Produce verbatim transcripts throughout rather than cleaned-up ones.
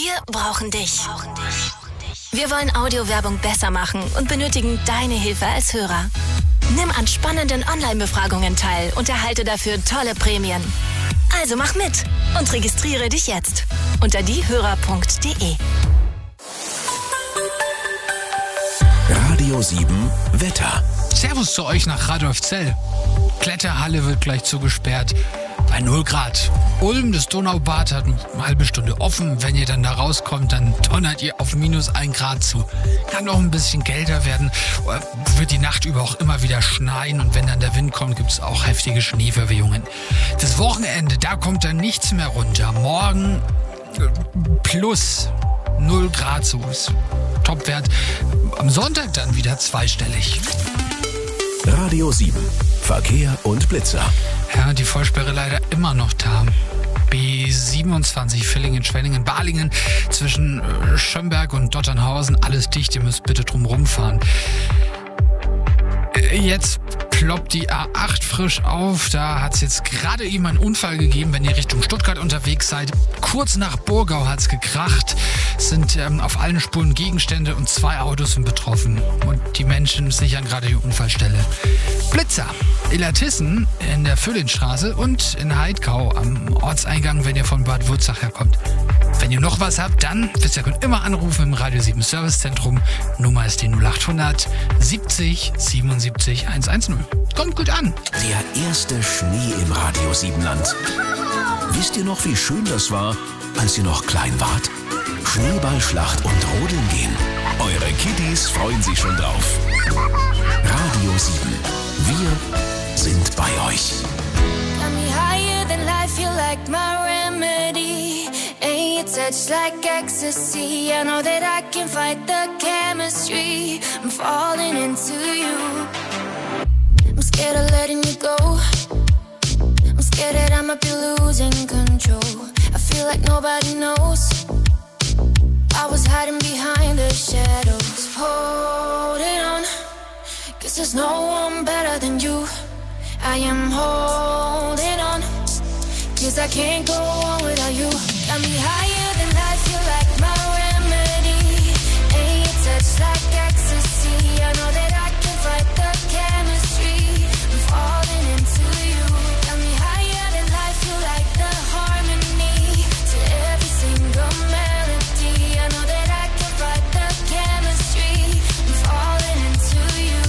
Wir brauchen dich. Wir wollen Audiowerbung besser machen und benötigen deine Hilfe als Hörer. Nimm an spannenden Online-Befragungen teil und erhalte dafür tolle Prämien. Also mach mit und registriere dich jetzt unter diehörer punkt de. Radio sieben Wetter. Servus zu euch nach Radolfzell. Kletterhalle wird gleich zugesperrt. Bei null Grad. Ulm, das Donaubad, hat eine halbe Stunde offen. Wenn ihr dann da rauskommt, dann donnert ihr auf minus ein Grad zu. Kann noch ein bisschen kälter werden. Wird die Nacht über auch immer wieder schneien. Und wenn dann der Wind kommt, gibt es auch heftige Schneeverwehungen. Das Wochenende, da kommt dann nichts mehr runter. Morgen plus null Grad, so ist Topwert. Am Sonntag dann wieder zweistellig. Radio sieben. Verkehr und Blitzer. Ja, die Vollsperre leider immer noch da. B siebenundzwanzig Villingen, Schwenningen, Balingen zwischen Schömberg und Dotternhausen. Alles dicht, ihr müsst bitte drum rumfahren. Jetzt ploppt die A acht frisch auf. Da hat es jetzt gerade eben einen Unfall gegeben, wenn ihr Richtung Stuttgart unterwegs seid. Kurz nach Burgau hat es gekracht. Es sind ähm, auf allen Spuren Gegenstände und zwei Autos sind betroffen. Und die Menschen sichern gerade die Unfallstelle. Blitzer. Illertissen in der Füllinstraße und in Heidkau am Ortseingang, wenn ihr von Bad Wurzach herkommt. Wenn ihr noch was habt, dann wisst ihr, könnt immer anrufen im Radio sieben Servicezentrum. Nummer ist die null achthundert siebzig siebenundsiebzig hundertzehn. Kommt gut an. Der erste Schnee im Radio sieben Land. Wisst ihr noch, wie schön das war, als ihr noch klein wart? Schneeballschlacht und Rodeln gehen. Eure Kiddies freuen sich schon drauf. Radio sieben. Wir sind bei euch. Got me higher than life, you like my remedy. Ain't your touch like ecstasy. I know that I can fight the chemistry. I'm falling into you. I'm scared of letting you go. I'm scared that I might be losing control. I feel like nobody knows. I was hiding behind the shadows, holding on. Cause there's no one better than you. I am holding on. Cause I can't go on without you. Got me higher than life, you like my remedy. Ain't your touch like ecstasy. I know that I can fight the chemistry. I'm falling into you. Got me higher than life, you like the harmony to every single melody. I know that I can fight the chemistry. I'm falling into you.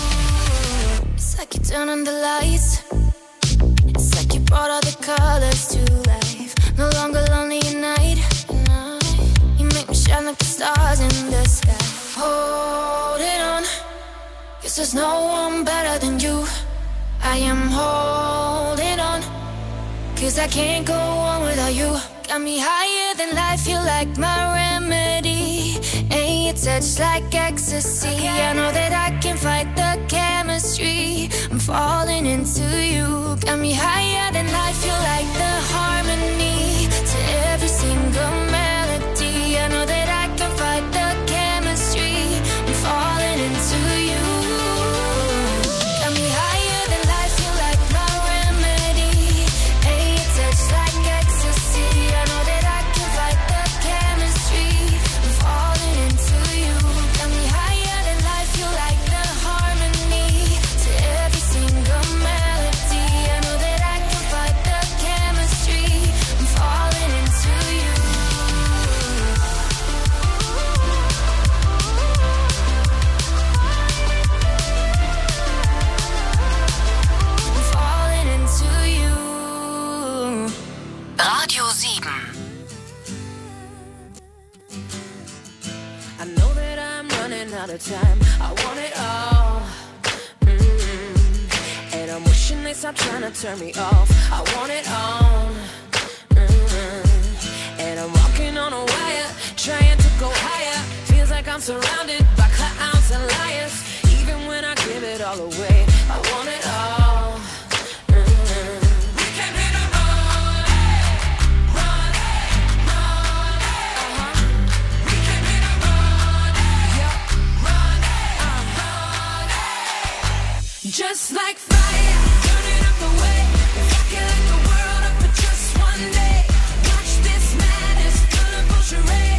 It's like you turn on the lights. It's like you brought all the colors to life. No longer lonely at night. You make me shine like the stars in the sky. Holding on, cause there's no one better than you. I am holding on, cause I can't go on without you. Got me higher than life, you like my remedy. Ain't your touch like ecstasy. I know that I can fight the chemistry. I'm falling into you. Got me higher than life, you like the harmony to every single melody. I know that I can fight the chemistry. I'm falling into you. Got me higher than life, you like my remedy. Ain't your touch like ecstasy. I know that I can fight the chemistry. I'm falling into you. Got me higher than life, you like the harmony to every single melody. I know that I can fight the chemistry. I'm falling into you. I'm falling into you. Radio sieben. I know that I'm running out of time. I want it all. Mm-hmm. And I'm wishing they stop trying to turn me off. I want it all. Mm-hmm. And I'm walking on a wire, trying to go higher. Feels like I'm surrounded by clowns and liars. Even when I give it all away, I want it all. Mm-hmm. We came here to run, run, run. Uh-huh. We came here to run, yeah, run, uh-huh. Just like fire, turning up the way. If I can light the world up for just one day, watch this madness, colorful charade.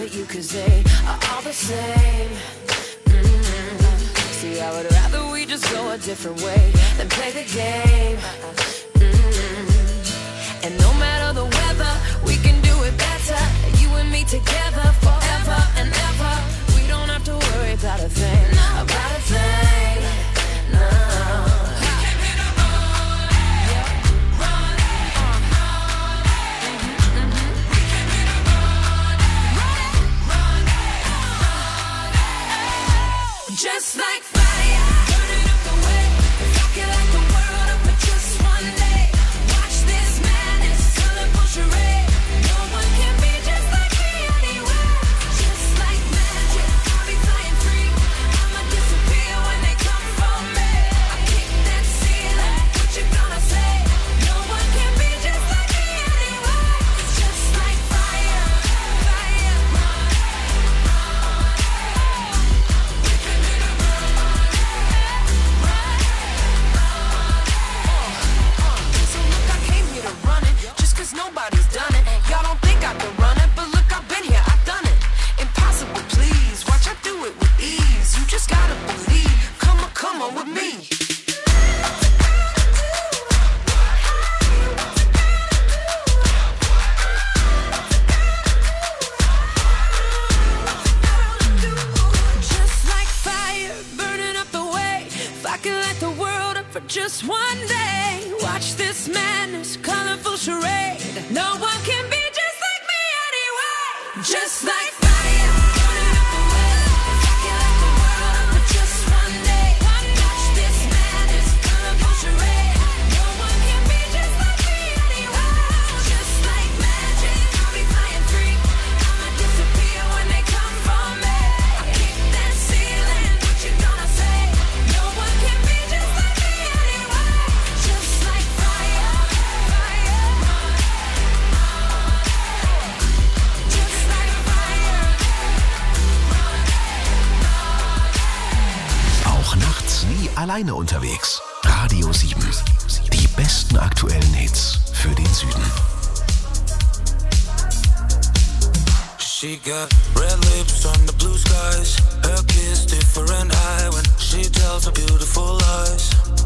at you cause they are all the same. Mm-hmm. See, I would rather we just go a different way than play the game. Mm-hmm. And no matter the weather, we can do it better. You and me together forever and ever. We don't have to worry about a thing, about a thing, no. Just like fire, burning up the way. If I could light the world up for just one day, watch this madness, colorful charade. No one can be just like me anywhere. Just like magic, I'll be flying free. I'ma disappear when they come for me. I kick that ceiling, what you gonna say? No one can be just like me anywhere. Just like fire, fire, run, run. Nobody's done it. Y'all don't think I can run it, but look, I've been here, I've done it. Impossible, please. Watch, I do it with ease. You just gotta believe. Come on, come on with me. Just like fire, burning up the way. If I could light the world up for just one day, watch this madness, colorful charade. No one can be just like me anyway. Just like fire, burning up the way. If I could light the world up for just one day, watch this madness, colorful charade. No one can be just like me anyway. Just like magic, I'll be flying free. I'ma disappear when they come for me. I kick that ceiling, what you gonna say? No one can be just like me anyway. Just like fire, fire, run. Just like fire, run. Auch nachts nie alleine unterwegs. Radio sieben. Die besten aktuellen Hits für den Süden. She got red lips on the blue skies. Her kiss different high when she tells her beautiful lies.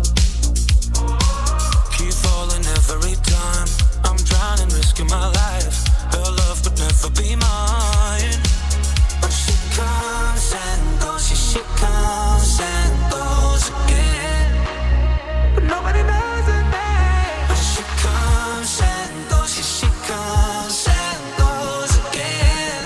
Keep falling every time. I'm drowning, risking my life. Her love could never be mine. But she comes and goes, yeah, she comes and goes again. But nobody knows her name. But she comes and goes, yeah, she comes and goes again.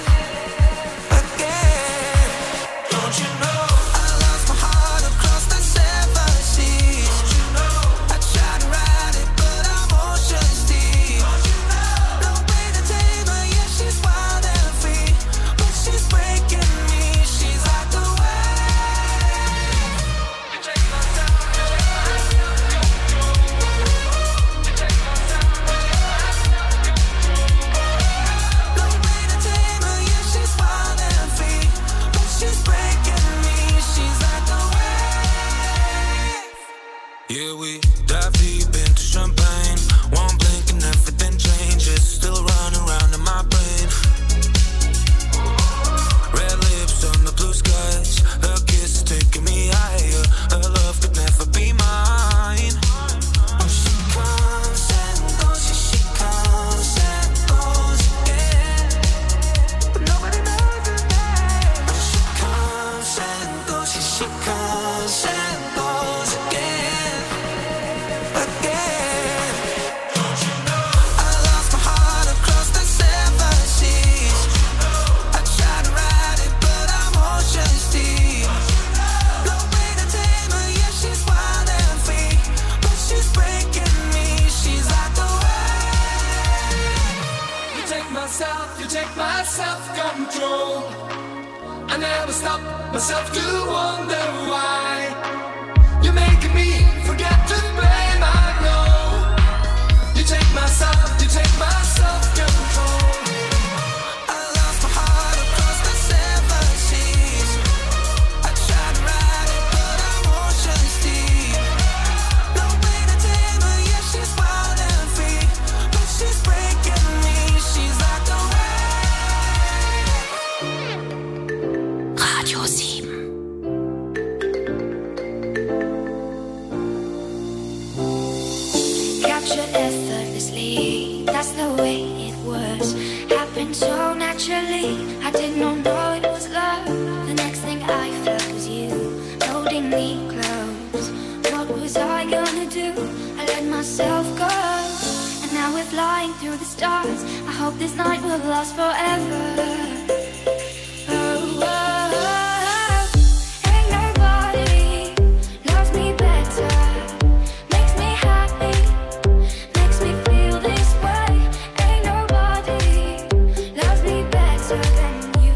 Again. Don't you know I lost my heart across the seven seas? Don't you know I tried to ride it, but I'm ocean's deep. Don't you know no way to tame her, yeah, she's wild and free. But she's breaking me, she's like the wave. You take my time, you take my time, you take my time, no way to tame her, yeah, she's wild and free. But she's breaking me, she's like the wave. Yeah, we dive deep into champagne. One blink and everything changes. Still running around in my brain. Red lips on the blue skies. Her kiss is taking me higher. Her love could never be mine. Oh, she comes and goes, yeah, she comes and goes again. But nobody knows her name. But she comes and goes, yeah, she comes and goes again. Again. Don't you know I lost my heart across the seven seas? I tried to ride it, but I'm ocean's deep. No way to tame her, yeah, she's wild and free. But she's breaking me, she's like the wave. You take my self, you take my self-control. I never stop myself to wonder why. You're making me forget to blame, I know. You take my self, you take my self-control. I lost my heart across the seven seas. I tried to ride it, but I'm ocean's deep. No way to tame her, yeah, she's wild and free. But she's breaking me, she's like the wave. captured effortlessly. That's the way it was. Happened so naturally. I did not know it was love. The next thing I felt was you holding me close. What was I gonna do? I let myself go. And now we're flying through the stars. I hope this night will last forever. Oh, oh, oh. Ain't nobody loves me better. Makes me happy. Makes me feel this way. Ain't nobody loves me better than you.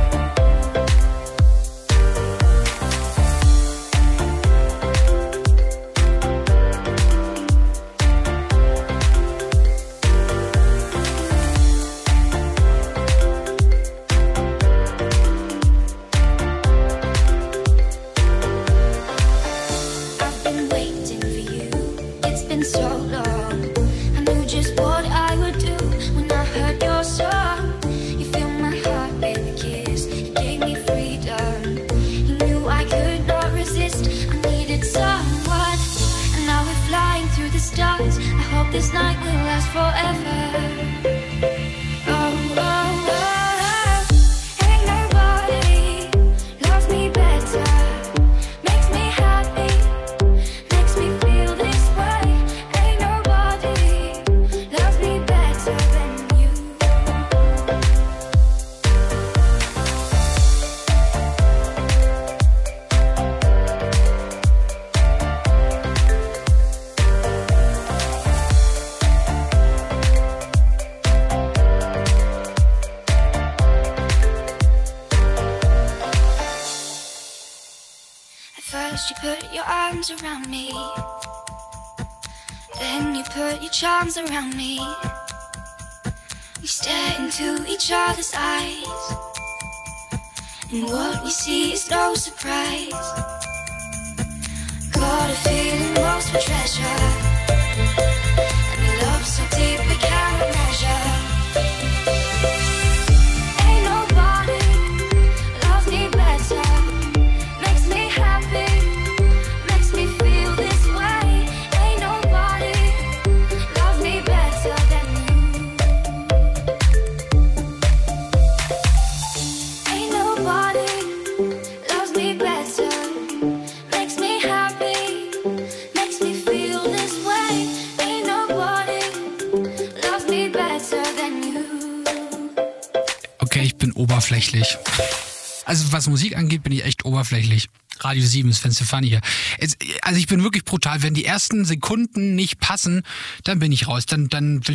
I've been waiting for you. It's been so long. I knew just what I would do when I heard your song. You filled my heart with a kiss. You gave me freedom. You knew I could not resist. I needed someone. And now we're flying through the stars. I hope this night will last forever. Oh, oh, oh, oh. Ain't nobody loves me better. Makes me happy. Makes me feel this way. Ain't nobody loves me better than you. At first you put your arms around me. Then you put your charms around me. We stare into each other's eyes. And what we see is no surprise. Got a feeling lost for treasure. And a love so deep we cannot measure. Ain't nobody loves me better. Makes me happy. Makes me feel this way. Ain't nobody loves me better than you. Ain't nobody loves me better. Makes me happy. Makes me feel this way. Ain't nobody loves me better than you. Okay, ich bin oberflächlich. Also was Musik angeht, bin ich echt oberflächlich. Radio sieben ist Sven Stefani hier. Jetzt, also ich bin wirklich brutal. Wenn die ersten Sekunden nicht passen, dann bin ich raus. Dann, dann will